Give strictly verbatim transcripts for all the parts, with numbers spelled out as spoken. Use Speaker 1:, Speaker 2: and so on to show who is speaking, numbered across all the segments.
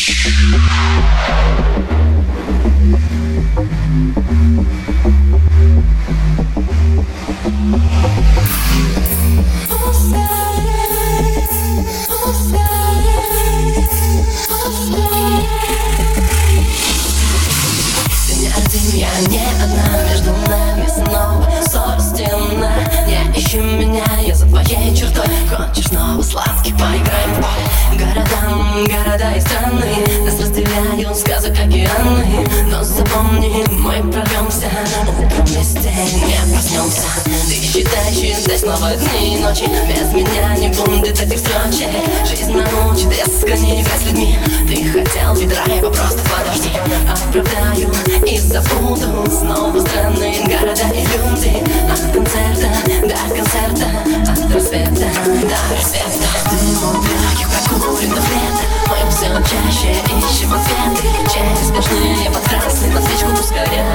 Speaker 1: Я не одна, между нами снова ссора стена. Не ищи меня, я за твоей чертой. Хочешь снова сладкий, поиграем в бой. Города, города и страны нас разделяют сказок океаны. Но запомни, мы прорвемся, утром вместе не проснемся. Ты считай, считай снова дни и ночи. Без меня не будет этих встреч. Жизнь научит резко не играть с людьми. Ты хотел ведра, его просто подожди. Оправдаю и забуду снова странные города и люди. От концерта до концерта, от рассвета до рассвета. Дымом легких прокуренных лет мы все чаще ищем ответы. Через сплошные под красный на свечку ускоряй.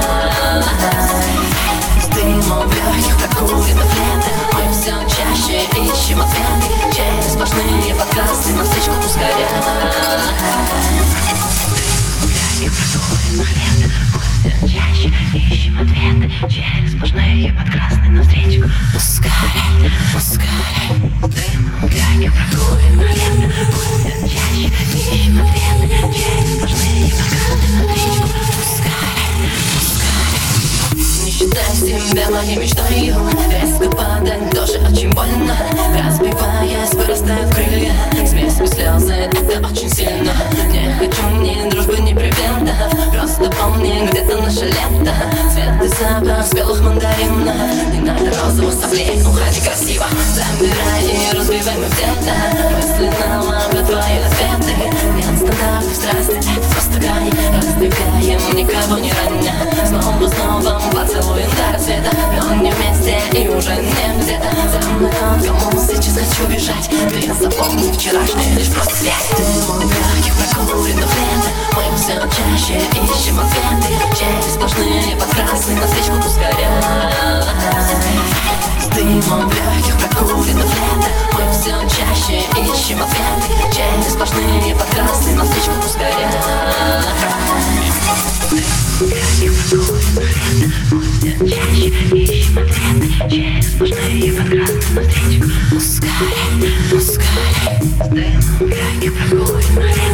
Speaker 1: С дымом легких прокуренных лет мы все чаще ищем ответы. Через сплошные под красный на свечку ускоряй. Чаще ищем ответы через сплошные под красный навстречу. Ускоряй, ускоряй. Дым, как прокурен лет. Чаще ищем ответы через сплошные под красный навстречу. Ускоряй, ускоряй. Не считай себя моей мечтой. Резко падать тоже очень больно. Разбиваясь, вырастают крылья. Смесь и слезы, это очень сильно. Не хочу ни дружбы, ни привета. Просто помни, где-то наше лето. Цвет и запах спелых мандаринов. Не надо розовых соплей, уходи красиво. Забирай и разбивай мы где-то. Мысленно ловлю твои ответы. Нет стандартов страсти, это просто грань. Раздвигаем, никого не раня. Снова, снова поцелуем до рассвета. Но не вместе и уже не где-то. За мной тот, кому сейчас хочу бежать. Ты запомни вчерашний лишь просто свет. Дымом легких прокуренных лет мы все чаще ищем ответы. Через сплошные под красный на свечку ускоряй. С дымом легких прокуренных лет мы все чаще ищем ответы. Через сплошные под красный на свечку ускоряй. Чаще ищем ответы. Через сплошные под красный на встречку. Ускоряй, ускоряй. С дымом легких прокуренных лет